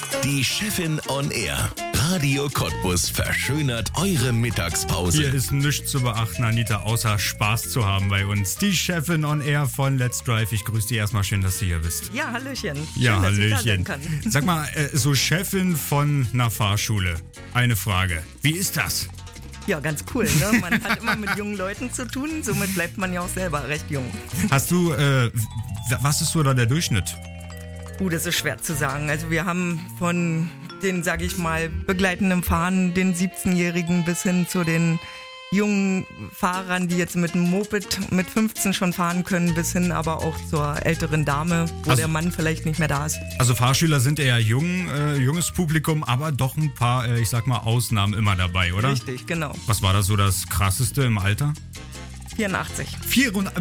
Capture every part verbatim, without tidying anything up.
Die Chefin on Air. Radio Cottbus verschönert eure Mittagspause. Hier ist nichts zu beachten, Anita, außer Spaß zu haben bei uns. Die Chefin on Air von Let's Drive. Ich grüße dich erstmal, schön, dass du hier bist. Ja, Hallöchen. Schön, Ja, dass ich da Hallöchen. sein kann. Sag mal, äh, so Chefin von einer Fahrschule. Eine Frage. Wie ist das? Ja, ganz cool. Ne? Man hat immer mit jungen Leuten zu tun, somit bleibt man ja auch selber recht jung. Hast du, äh, w- was ist so da der Durchschnitt? Uh, das ist schwer zu sagen. Also wir haben von den, sage ich mal, begleitenden Fahrern, den siebzehnjährigen bis hin zu den jungen Fahrern, die jetzt mit einem Moped mit fünfzehn schon fahren können, bis hin aber auch zur älteren Dame, wo Also- der Mann vielleicht nicht mehr da ist. Also Fahrschüler sind eher jung, äh, junges Publikum, aber doch ein paar, äh, ich sag mal, Ausnahmen immer dabei, oder? Richtig, genau. Was war da so das Krasseste im Alter? vierundachtzig. vierhundert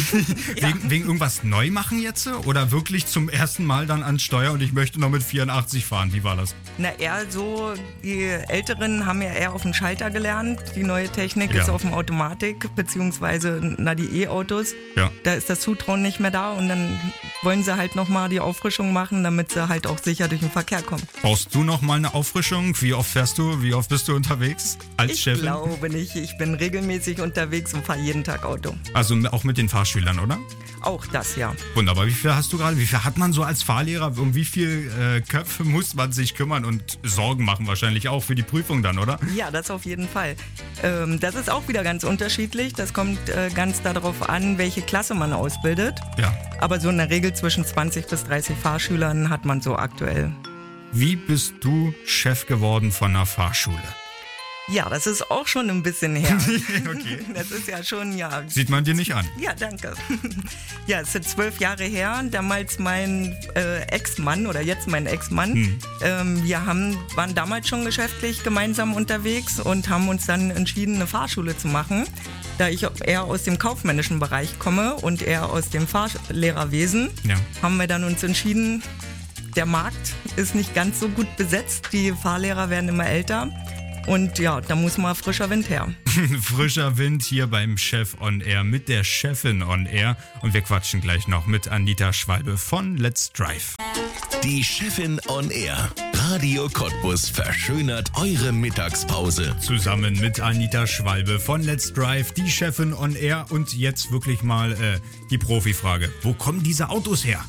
wegen, wegen irgendwas neu machen jetzt? Oder wirklich zum ersten Mal dann ans Steuer und ich möchte noch mit vierundachtzig fahren? Wie war das? Na, eher so, die Älteren haben ja eher auf dem Schalter gelernt. Die neue Technik Ja. ist auf dem Automatik, beziehungsweise, na, die E-Autos. Ja. Da ist das Zutrauen nicht mehr da und dann wollen sie halt nochmal die Auffrischung machen, damit sie halt auch sicher durch den Verkehr kommen. Brauchst du noch mal eine Auffrischung? Wie oft fährst du? Wie oft bist du unterwegs als Ich Chefin? glaube nicht. Ich bin regelmäßig unterwegs und fahre jeden Tag Auto. Also auch mit den Fahrschülern, oder? Auch das, ja. Wunderbar. Wie viel hast du gerade? Wie viel hat man so als Fahrlehrer? Um wie viel äh, Köpfe muss man sich kümmern und Sorgen machen wahrscheinlich auch für die Prüfung dann, oder? Ja, das auf jeden Fall. Ähm, das ist auch wieder ganz unterschiedlich. Das kommt äh, ganz darauf an, welche Klasse man ausbildet. Ja. Aber so in der Regel zwischen zwanzig bis dreißig Fahrschülern hat man so aktuell. Wie bist du Chef geworden von einer Fahrschule? Ja, das ist auch schon ein bisschen her. Okay. Das ist ja schon, ja. Sieht man dir nicht an. Ja, danke. Ja, es sind zwölf Jahre her. Damals mein äh, Ex-Mann oder jetzt mein Ex-Mann. Hm. Ähm, wir haben, waren damals schon geschäftlich gemeinsam unterwegs und haben uns dann entschieden, eine Fahrschule zu machen. Da ich eher aus dem kaufmännischen Bereich komme und er aus dem Fahrlehrerwesen, Ja. haben wir dann uns entschieden, der Markt ist nicht ganz so gut besetzt. Die Fahrlehrer werden immer älter. Und ja, da muss mal frischer Wind her. Frischer Wind hier beim Chef on Air mit der Chefin on Air. Und wir quatschen gleich noch mit Anita Schwalbe von Let's Drive. Die Chefin on Air. Radio Cottbus verschönert eure Mittagspause. Zusammen mit Anita Schwalbe von Let's Drive, die Chefin on Air. Und jetzt wirklich mal äh, die Profifrage. Wo kommen diese Autos her?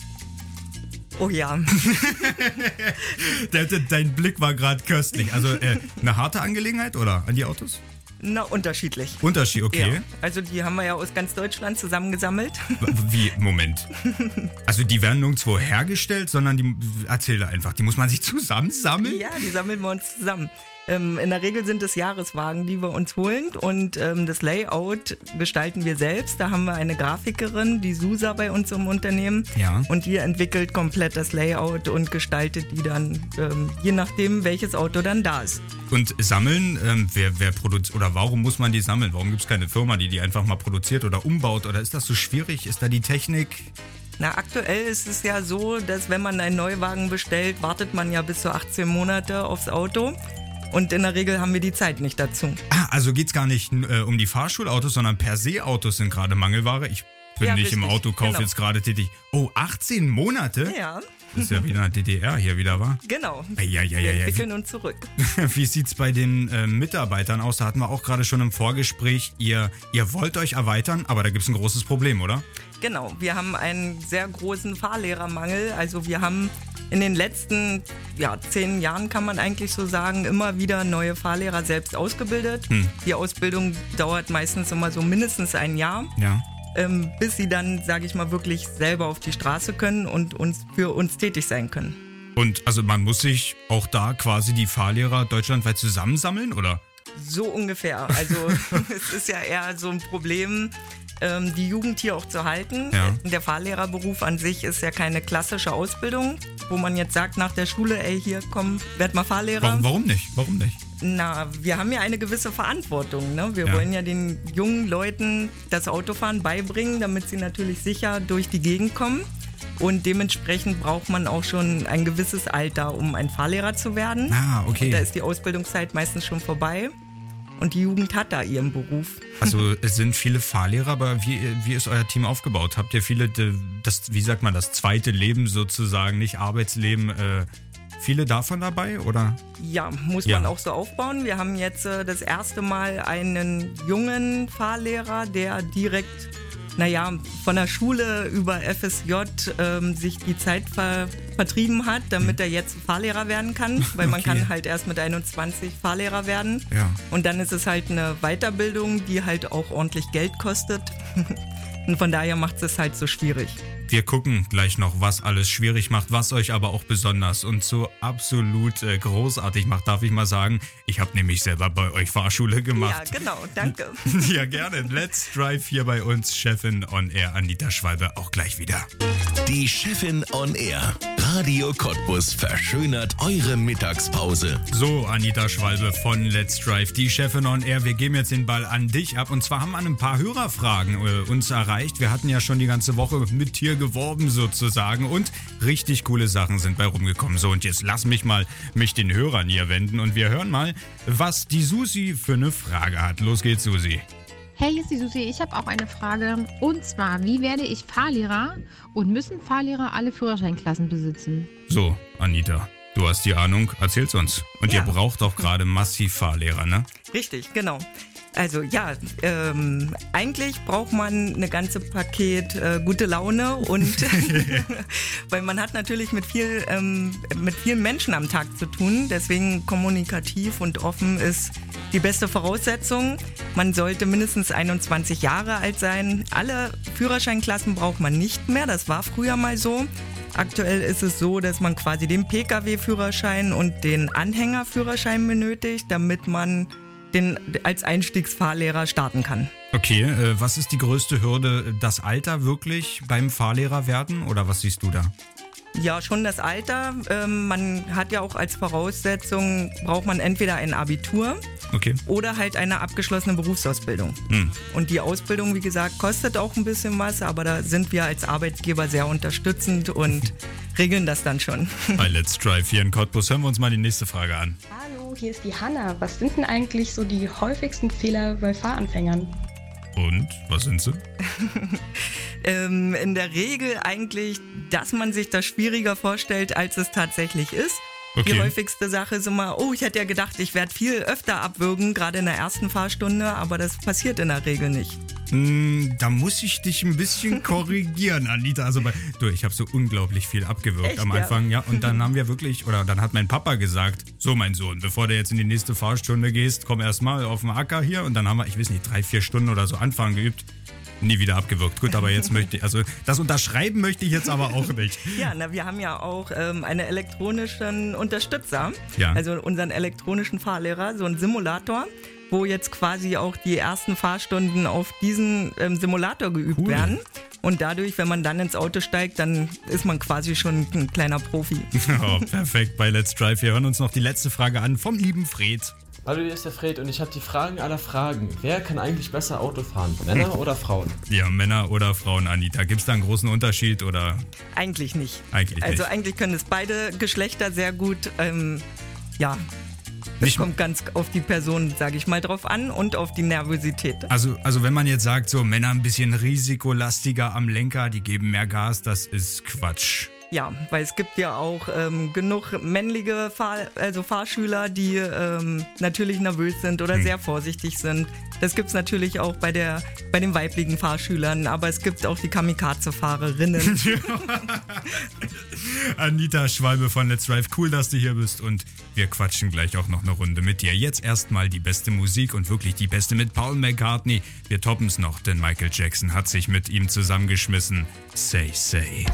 Oh ja. Der, der, dein Blick war gerade köstlich. Also äh, eine harte Angelegenheit, oder? An die Autos? Na, unterschiedlich. Unterschied, okay. Ja, also die haben wir ja aus ganz Deutschland zusammengesammelt. W- Wie? Moment. Also die werden nirgendwo hergestellt, sondern die, erzähl einfach, die muss man sich zusammensammeln? Ja, die sammeln wir uns zusammen. Ähm, in der Regel sind es Jahreswagen, die wir uns holen und ähm, das Layout gestalten wir selbst. Da haben wir eine Grafikerin, die Susa bei uns im Unternehmen. Ja. Und die entwickelt komplett das Layout und gestaltet die dann, ähm, je nachdem, welches Auto dann da ist. Und sammeln, ähm, wer, wer produziert, oder warum muss man die sammeln? Warum gibt es keine Firma, die die einfach mal produziert oder umbaut? Oder ist das so schwierig? Ist da die Technik? Na, aktuell ist es ja so, dass wenn man einen Neuwagen bestellt, wartet man ja bis zu achtzehn Monate aufs Auto. Und in der Regel haben wir die Zeit nicht dazu. Ah, also geht's gar nicht äh, um die Fahrschulautos, sondern per se Autos sind gerade Mangelware. Ich bin Ja, nicht im richtig, Autokauf genau. jetzt gerade tätig. Oh, achtzehn Monate? Ja, Das ist ja wieder eine D D R hier wieder, wa? genau. Ja, ja, ja, Wir ja. entwickeln uns zurück. Wie sieht's bei den äh, Mitarbeitern aus? Da hatten wir auch gerade schon im Vorgespräch. Ihr, ihr wollt euch erweitern, aber da gibt's ein großes Problem, oder? Genau, wir haben einen sehr großen Fahrlehrermangel. Also wir haben in den letzten ja, zehn Jahren, kann man eigentlich so sagen, immer wieder neue Fahrlehrer selbst ausgebildet. Hm. Die Ausbildung dauert meistens immer so mindestens ein Jahr, Ja. ähm, bis sie dann, sage ich mal, wirklich selber auf die Straße können und uns für uns tätig sein können. Und also man muss sich auch da quasi die Fahrlehrer deutschlandweit zusammensammeln, oder? So ungefähr. Also es ist ja eher so ein Problem, ähm, die Jugend hier auch zu halten. Ja. Der Fahrlehrerberuf an sich ist ja keine klassische Ausbildung, wo man jetzt sagt nach der Schule, ey, hier, komm, werd mal Fahrlehrer. Warum, warum nicht? Warum nicht? Na, wir haben ja eine gewisse Verantwortung. Ne? Wir Ja. wollen ja den jungen Leuten das Autofahren beibringen, damit sie natürlich sicher durch die Gegend kommen. Und dementsprechend braucht man auch schon ein gewisses Alter, um ein Fahrlehrer zu werden. Ah, okay. Und da ist die Ausbildungszeit meistens schon vorbei. Und die Jugend hat da ihren Beruf. Also es sind viele Fahrlehrer, aber wie, wie ist euer Team aufgebaut? Habt ihr viele, das, wie sagt man, das zweite Leben sozusagen, nicht Arbeitsleben, äh, viele davon dabei, oder? Ja, muss Ja. man auch so aufbauen. Wir haben jetzt äh, das erste Mal einen jungen Fahrlehrer, der direkt, naja, von der Schule über F S J ähm, sich die Zeit ver vertrieben hat, damit er jetzt Fahrlehrer werden kann, weil man Okay. kann halt erst mit einundzwanzig Fahrlehrer werden. Ja. Und dann ist es halt eine Weiterbildung, die halt auch ordentlich Geld kostet. Und von daher macht es halt so schwierig. Wir gucken gleich noch, was alles schwierig macht, was euch aber auch besonders und so absolut äh, großartig macht, darf ich mal sagen. Ich habe nämlich selber bei euch Fahrschule gemacht. Ja, genau, danke. Ja, gerne. Let's Drive hier bei uns. Chefin on Air Anita Schwalbe auch gleich wieder. Die Chefin on Air. Radio Cottbus verschönert eure Mittagspause. So, Anita Schwalbe von Let's Drive, die Chefin on Air. Wir geben jetzt den Ball an dich ab. Und zwar haben wir ein paar Hörerfragen äh, uns erreicht. Wir hatten ja schon die ganze Woche mit dir geworben sozusagen. Und richtig coole Sachen sind bei rumgekommen. So, und jetzt lass mich mal mich den Hörern hier wenden. Und wir hören mal, was die Susi für eine Frage hat. Los geht's, Susi. Hey, hier ist die Susi. Ich habe auch eine Frage. Und zwar, wie werde ich Fahrlehrer und müssen Fahrlehrer alle Führerscheinklassen besitzen? So, Anita, du hast die Ahnung. Erzähl's uns. Und Ja. ihr braucht auch gerade massiv Fahrlehrer, ne? Richtig, genau. Also ja, ähm, eigentlich braucht man eine ganze Paket äh, gute Laune und weil man hat natürlich mit viel ähm, mit vielen Menschen am Tag zu tun. Deswegen kommunikativ und offen ist die beste Voraussetzung. Man sollte mindestens einundzwanzig Jahre alt sein. Alle Führerscheinklassen braucht man nicht mehr. Das war früher mal so. Aktuell ist es so, dass man quasi den Pkw-Führerschein und den Anhängerführerschein benötigt, damit man den als Einstiegsfahrlehrer starten kann. Okay, äh, was ist die größte Hürde? Das Alter wirklich beim Fahrlehrer werden? Oder was siehst du da? Ja, schon das Alter. Ähm, man hat ja auch als Voraussetzung, braucht man entweder ein Abitur Okay. oder halt eine abgeschlossene Berufsausbildung. Hm. Und die Ausbildung, wie gesagt, kostet auch ein bisschen was, aber da sind wir als Arbeitgeber sehr unterstützend und regeln das dann schon. Bei Let's Drive hier in Cottbus hören wir uns mal die nächste Frage an. Hallo, hier ist die Hanna. Was sind denn eigentlich so die häufigsten Fehler bei Fahranfängern? Und, was sind sie? Ähm, in der Regel eigentlich, dass man sich das schwieriger vorstellt, als es tatsächlich ist. Okay. Die häufigste Sache ist immer, oh, ich hätte ja gedacht, ich werde viel öfter abwürgen, gerade in der ersten Fahrstunde, aber das passiert in der Regel nicht. Hm, da muss ich dich ein bisschen korrigieren, Anita. Also bei, du, ich habe so unglaublich viel abgewürgt Echt, am ja? Anfang, ja. Und dann haben wir wirklich, oder dann hat mein Papa gesagt, so mein Sohn, bevor du jetzt in die nächste Fahrstunde gehst, komm erst mal auf den Acker hier. Und dann haben wir, ich weiß nicht, drei, vier Stunden oder so Anfahren geübt. Nie wieder abgewürgt. Gut, aber jetzt möchte ich, also das unterschreiben möchte ich jetzt aber auch nicht. Ja, na, wir haben ja auch ähm, einen elektronischen Unterstützer, Ja. also unseren elektronischen Fahrlehrer, so einen Simulator, wo jetzt quasi auch die ersten Fahrstunden auf diesen ähm, Simulator geübt Cool. werden. Und dadurch, wenn man dann ins Auto steigt, dann ist man quasi schon ein kleiner Profi. Oh, perfekt bei Let's Drive. Wir hören uns noch die letzte Frage an vom lieben Fred. Hallo, hier ist der Fred und ich habe die Fragen aller Fragen. Wer kann eigentlich besser Auto fahren? Männer oder Frauen? Ja, Männer oder Frauen, Anita. Gibt es da einen großen Unterschied oder? Eigentlich nicht. Eigentlich Also nicht. eigentlich können es beide Geschlechter sehr gut, ähm, ja, es Nicht- kommt ganz auf die Person, sage ich mal, drauf an und auf die Nervosität. Also, also wenn man jetzt sagt, so Männer ein bisschen risikolastiger am Lenker, die geben mehr Gas, das ist Quatsch. Ja, weil es gibt ja auch ähm, genug männliche Fahr also Fahrschüler, die ähm, natürlich nervös sind oder Hm. sehr vorsichtig sind. Das gibt's natürlich auch bei, der, bei den weiblichen Fahrschülern, aber es gibt auch die Kamikaze-Fahrerinnen. Anita Schwalbe von Let's Drive, cool, dass du hier bist und wir quatschen gleich auch noch eine Runde mit dir. Jetzt erstmal die beste Musik und wirklich die beste mit Paul McCartney. Wir toppen's noch, denn Michael Jackson hat sich mit ihm zusammengeschmissen. Say, say.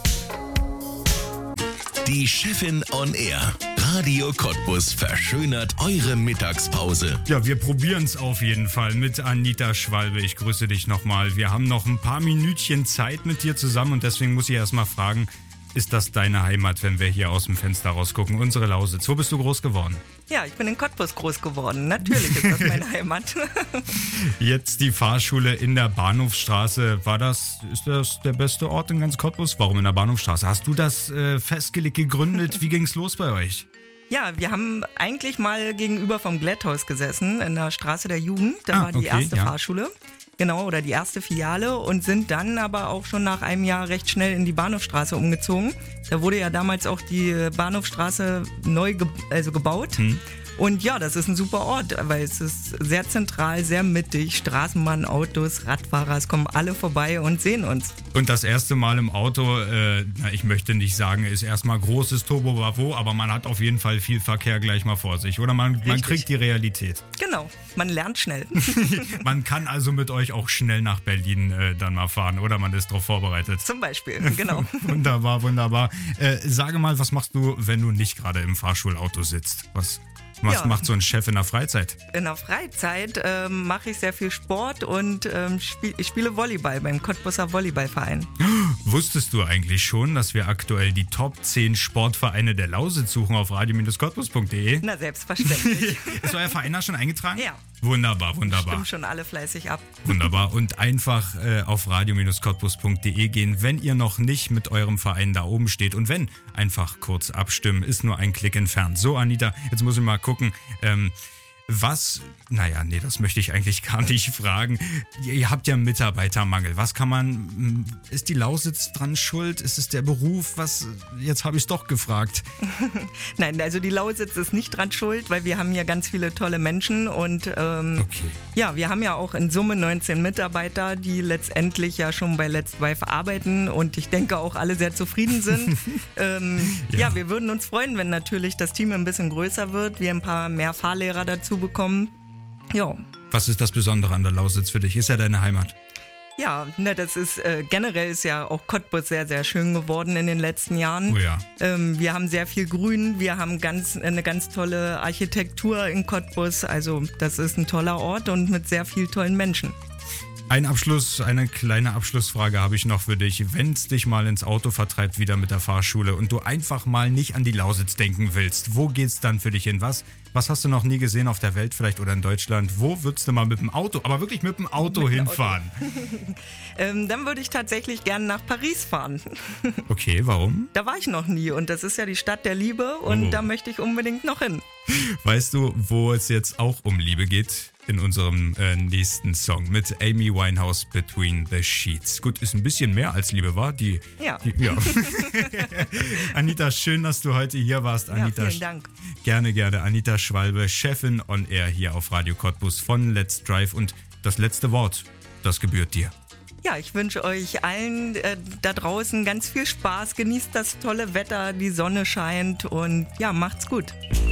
Die Chefin on Air. Radio Cottbus verschönert eure Mittagspause. Ja, wir probieren's auf jeden Fall mit Anita Schwalbe. Ich grüße dich nochmal. Wir haben noch ein paar Minütchen Zeit mit dir zusammen und deswegen muss ich erstmal fragen, ist das deine Heimat, wenn wir hier aus dem Fenster rausgucken? Unsere Lausitz. Wo bist du groß geworden? Ja, ich bin in Cottbus groß geworden. Natürlich ist das meine Heimat. Jetzt die Fahrschule in der Bahnhofstraße. War das, ist das der beste Ort in ganz Cottbus? Warum in der Bahnhofstraße? Hast du das äh, festgelegt, gegründet? Wie ging's los bei euch? Ja, wir haben eigentlich mal gegenüber vom Glätthaus gesessen, in der Straße der Jugend. Da Ah, war die okay, erste ja. Fahrschule. genau, oder die erste Filiale und sind dann aber auch schon nach einem Jahr recht schnell in die Bahnhofstraße umgezogen. Da wurde ja damals auch die Bahnhofstraße neu ge- also gebaut. Hm. Und ja, das ist ein super Ort, weil es ist sehr zentral, sehr mittig. Straßenbahn, Autos, Radfahrer, es kommen alle vorbei und sehen uns. Und das erste Mal im Auto, äh, na, ich möchte nicht sagen, ist erstmal großes Turbo Bravo, aber man hat auf jeden Fall viel Verkehr gleich mal vor sich. Oder man, man kriegt die Realität. Genau, man lernt schnell. Man kann also mit euch auch schnell nach Berlin äh, dann mal fahren, oder man ist darauf vorbereitet. Zum Beispiel, genau. Wunderbar, wunderbar. Äh, sage mal, was machst du, wenn du nicht gerade im Fahrschulauto sitzt? Was... Was ja. macht so ein Chef in der Freizeit? In der Freizeit ähm, mache ich sehr viel Sport und ähm, spiel, ich spiele Volleyball beim Cottbusser Volleyballverein. Wusstest du eigentlich schon, dass wir aktuell die Top zehn Sportvereine der Lausitz suchen auf radio Cottbus punkt de? Na, selbstverständlich. Ist euer Verein da schon eingetragen? Ja. Wunderbar, wunderbar. Stimmt schon alle fleißig ab. Wunderbar. Und einfach äh, auf radio Cottbus punkt de gehen, wenn ihr noch nicht mit eurem Verein da oben steht. Und wenn, einfach kurz abstimmen, ist nur ein Klick entfernt. So, Anita, jetzt muss ich mal gucken, ähm, was, naja, nee, das möchte ich eigentlich gar nicht fragen. Ihr, ihr habt ja Mitarbeitermangel. Was kann man, ist die Lausitz dran schuld? Ist es der Beruf? Was, jetzt habe ich es doch gefragt. Nein, also die Lausitz ist nicht dran schuld, weil wir haben hier ganz viele tolle Menschen und ähm, okay. ja, wir haben ja auch in Summe neunzehn Mitarbeiter, die letztendlich ja schon bei Let's Drive arbeiten und ich denke auch alle sehr zufrieden sind. ähm, ja. ja, wir würden uns freuen, wenn natürlich das Team ein bisschen größer wird, wir ein paar mehr Fahrlehrer dazu bekommen. Ja. Was ist das Besondere an der Lausitz für dich? Ist ja deine Heimat. Ja, ne, das ist äh, generell ist ja auch Cottbus sehr, sehr schön geworden in den letzten Jahren. Oh ja. Ähm, wir haben sehr viel Grün, wir haben ganz, eine ganz tolle Architektur in Cottbus. Also das ist ein toller Ort und mit sehr vielen tollen Menschen. Ein Abschluss, eine kleine Abschlussfrage habe ich noch für dich. Wenn es dich mal ins Auto vertreibt, wieder mit der Fahrschule und du einfach mal nicht an die Lausitz denken willst, wo geht's dann für dich hin? Was, was hast du noch nie gesehen auf der Welt vielleicht oder in Deutschland? Wo würdest du mal mit dem Auto, aber wirklich mit dem Auto mit hinfahren? Auto. ähm, dann würde ich tatsächlich gerne nach Paris fahren. Okay, warum? Da war ich noch nie und das ist ja die Stadt der Liebe und oh. da möchte ich unbedingt noch hin. Weißt du, wo es jetzt auch um Liebe geht? In unserem äh, nächsten Song mit Amy Winehouse, Between the Sheets. Gut, ist ein bisschen mehr als Liebe, war die? Ja. Die, ja. Anita, schön, dass du heute hier warst. Anita, ja, vielen Dank. Gerne, gerne. Anita Schwalbe, Chefin on Air hier auf Radio Cottbus von Let's Drive. Und das letzte Wort, das gebührt dir. Ja, ich wünsche euch allen äh, da draußen ganz viel Spaß. Genießt das tolle Wetter, die Sonne scheint und ja, macht's gut.